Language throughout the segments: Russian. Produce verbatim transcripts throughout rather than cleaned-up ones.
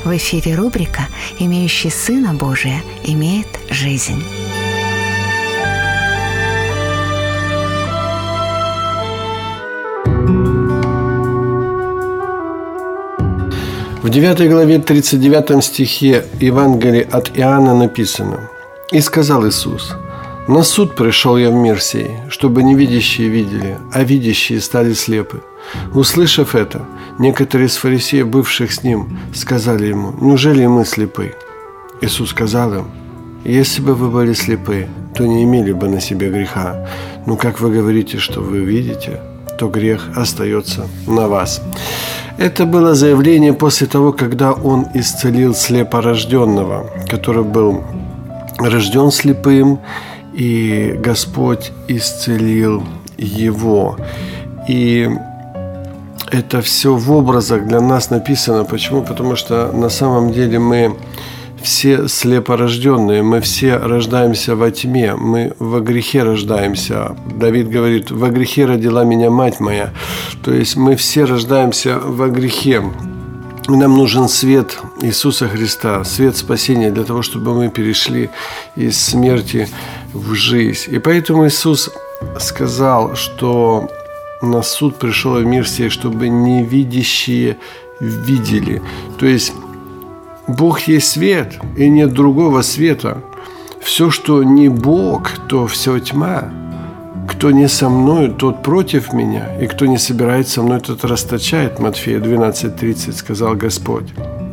В эфире рубрика «Имеющий Сына Божия имеет жизнь». В девятой главе тридцать девятом стихе Евангелия от Иоанна написано: «И сказал Иисус: на суд пришел я в мир сей, чтобы невидящие видели, а видящие стали слепы». Услышав это, некоторые из фарисеев, бывших с ним, сказали ему: неужели и мы слепы? Иисус сказал им: если бы вы были слепы, то не имели бы на себе греха. Но как вы говорите, что вы видите, то грех остается на вас. Это было заявление после того, когда он исцелил слепорожденного, который был рожден слепым, и Господь исцелил его. И это все в образах для нас написано. Почему? Потому что на самом деле мы все слепорожденные, мы все рождаемся во тьме, мы во грехе рождаемся. Давид говорит: во грехе родила меня мать моя. То есть мы все рождаемся во грехе. И нам нужен свет Иисуса Христа, свет спасения для того, чтобы мы перешли из смерти в жизнь. И поэтому Иисус сказал, что на суд пришел в мир сей, чтобы невидящие видели. То есть Бог есть свет, и нет другого света. Все, что не Бог, то все тьма. Кто не со мною, тот против меня, и кто не собирает со мной, тот расточает. Матфея двенадцать тридцать сказал Господь.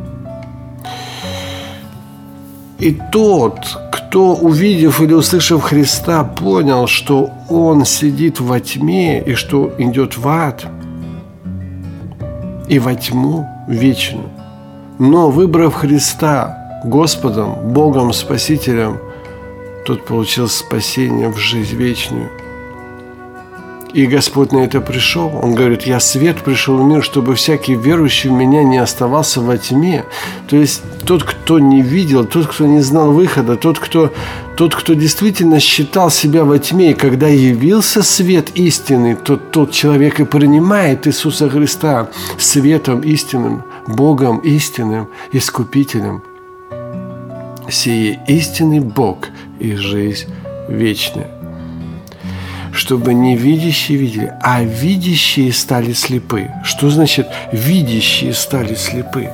И тот, кто, увидев или услышав Христа, понял, что он сидит во тьме и что идет в ад и во тьму вечную, но, выбрав Христа Господом, Богом, Спасителем, тот получил спасение в жизнь вечную. И Господь на это пришел. Он говорит: я свет пришел в мир, чтобы всякий верующий в меня не оставался во тьме. То есть тот, кто не видел, тот, кто не знал выхода, тот, кто, тот, кто действительно считал себя во тьме, и когда явился свет истины, то тот человек и принимает Иисуса Христа светом истинным, Богом истинным, Искупителем. Сие истинный Бог и жизнь вечная. Чтобы не видящие видели, а видящие стали слепы. Что значит видящие стали слепы?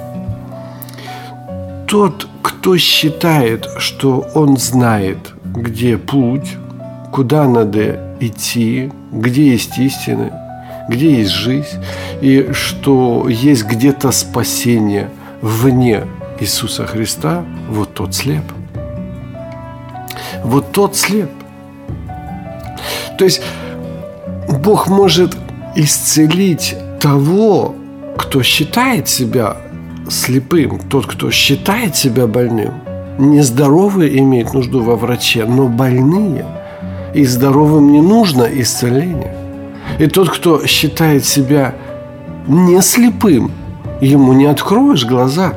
Тот, кто считает, что он знает, где путь, куда надо идти, где есть истина, где есть жизнь, и что есть где-то спасение вне Иисуса Христа, вот тот слеп. Вот тот слеп. То есть Бог может исцелить того, кто считает себя слепым, тот, кто считает себя больным. Нездоровые имеют нужду во враче, но больные. И здоровым не нужно исцеление. И тот, кто считает себя не слепым, ему не откроешь глаза.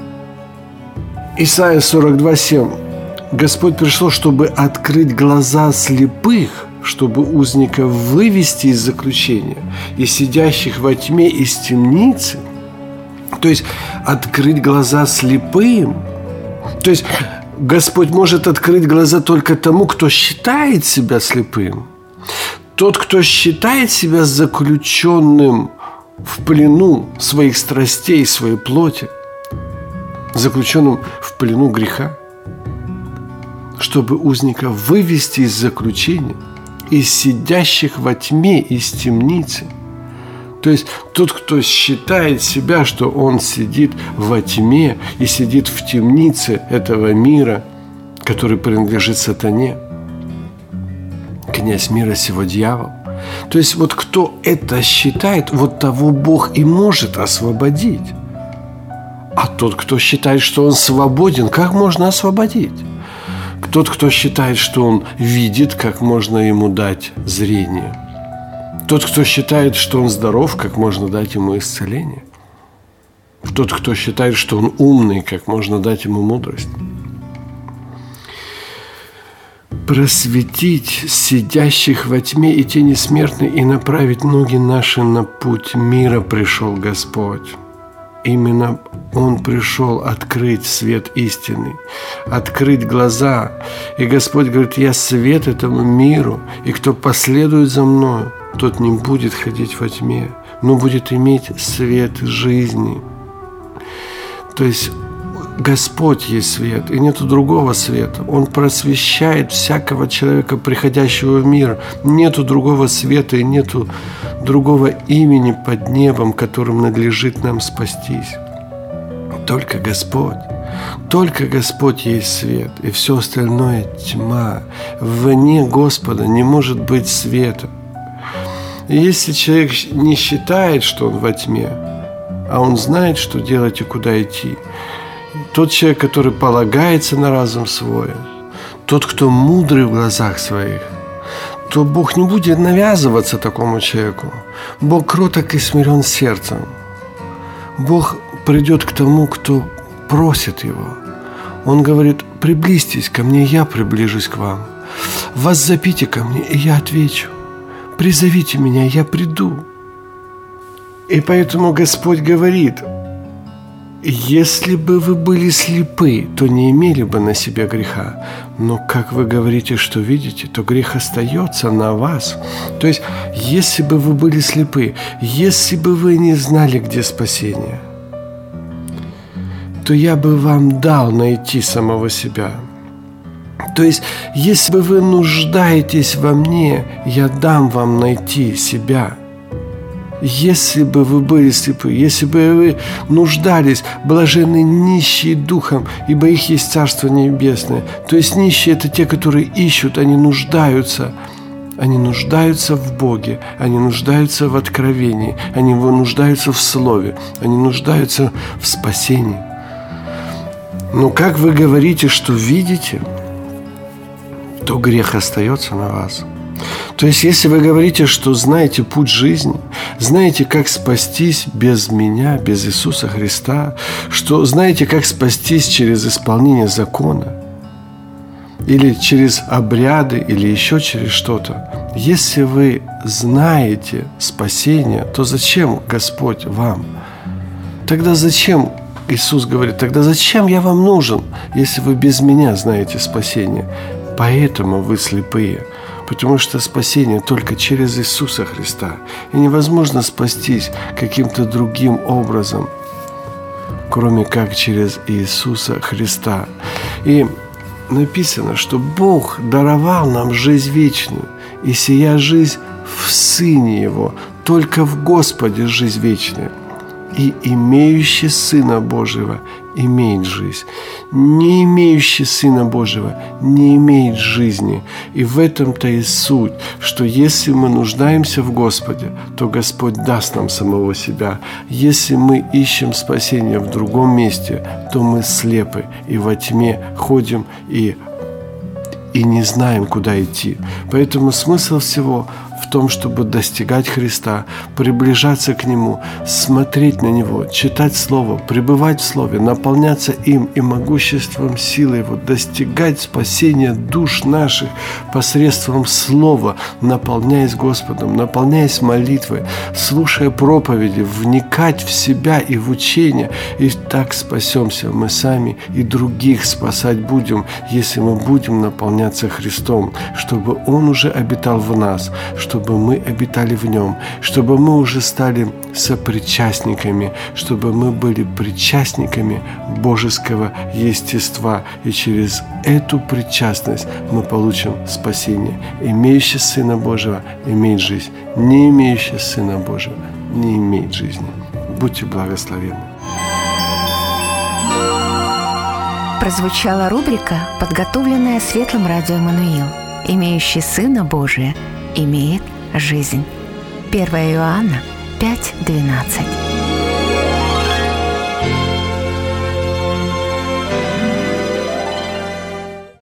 Исайя сорок два семь. Господь пришел, чтобы открыть глаза слепых, чтобы узников вывести из заключения и сидящих во тьме из темницы. То есть открыть глаза слепым. То есть Господь может открыть глаза только тому, кто считает себя слепым. Тот, кто считает себя заключенным в плену своих страстей, своей плоти, заключенным в плену греха, чтобы узника вывести из заключения, из сидящих во тьме, из темницы. То есть тот, кто считает себя, что он сидит во тьме и сидит в темнице этого мира, который принадлежит сатане, князь мира сего, дьявол. То есть вот кто это считает, вот того Бог и может освободить. А тот, кто считает, что он свободен, как можно освободить? Тот, кто считает, что он видит, как можно ему дать зрение? Тот, кто считает, что он здоров, как можно дать ему исцеление? Тот, кто считает, что он умный, как можно дать ему мудрость? Просветить сидящих во тьме и тени смертной и направить ноги наши на путь мира пришел Господь. Именно Он пришел открыть свет истины, открыть глаза. И Господь говорит: я свет этому миру, и кто последует за Мною, тот не будет ходить во тьме, но будет иметь свет жизни. То есть Господь есть свет, и нету другого света. Он просвещает всякого человека, приходящего в мир. Нету другого света и нету другого имени под небом, которым надлежит нам спастись. Только Господь. Только Господь есть свет, и все остальное тьма. Вне Господа не может быть света. И если человек не считает, что он во тьме, а он знает, что делать и куда идти, тот человек, который полагается на разум свой, тот, кто мудрый в глазах своих, то Бог не будет навязываться такому человеку. Бог кроток и смирен сердцем. Бог придет к тому, кто просит Его. Он говорит: приблизьтесь ко мне, я приближусь к вам. Воззовите ко мне, и я отвечу. Призовите меня, я приду. И поэтому Господь говорит: если бы вы были слепы, то не имели бы на себе греха. Но как вы говорите, что видите, то грех остается на вас. То есть, если бы вы были слепы, если бы вы не знали, где спасение, то я бы вам дал найти самого себя. То есть, если бы вы нуждаетесь во мне, я дам вам найти себя. Если бы вы были слепы, если бы вы нуждались, блаженны нищие духом, ибо их есть Царство Небесное. То есть нищие – это те, которые ищут, они нуждаются. Они нуждаются в Боге, они нуждаются в откровении, они нуждаются в Слове, они нуждаются в спасении. Но как вы говорите, что видите, то грех остается на вас. То есть, если вы говорите, что знаете путь жизни, знаете, как спастись без меня, без Иисуса Христа, что знаете, как спастись через исполнение закона, или через обряды, или еще через что-то, если вы знаете спасение, то зачем Господь вам? Тогда зачем Иисус говорит: тогда зачем я вам нужен, если вы без меня знаете спасение? Поэтому вы слепые. Потому что спасение только через Иисуса Христа. И невозможно спастись каким-то другим образом, кроме как через Иисуса Христа. И написано, что Бог даровал нам жизнь вечную, и сия жизнь в Сыне Его, только в Господе жизнь вечная. И имеющий Сына Божьего имеет жизнь. Не имеющий Сына Божьего не имеет жизни. И в этом-то и суть, что если мы нуждаемся в Господе, то Господь даст нам самого себя. Если мы ищем спасения в другом месте, то мы слепы и во тьме ходим и, и не знаем, куда идти. Поэтому смысл всего в том, чтобы достигать Христа, приближаться к Нему, смотреть на Него, читать Слово, пребывать в Слове, наполняться им и могуществом силы Его, достигать спасения душ наших посредством Слова, наполняясь Господом, наполняясь молитвой, слушая проповеди, вникать в себя и в учение, и так спасемся мы сами, и других спасать будем, если мы будем наполняться Христом, чтобы Он уже обитал в нас, чтобы мы обитали в Нем, чтобы мы уже стали сопричастниками, чтобы мы были причастниками божеского естества, и через эту причастность мы получим спасение. Имеющий Сына Божьего имеет жизнь, не имеющий Сына Божьего не имеет жизни. Будьте благословенны. Прозвучала рубрика, подготовленная Светлым Радио Эммануил. Имеющий Сына Божия имеет жизнь. первое Иоанна пять двенадцать.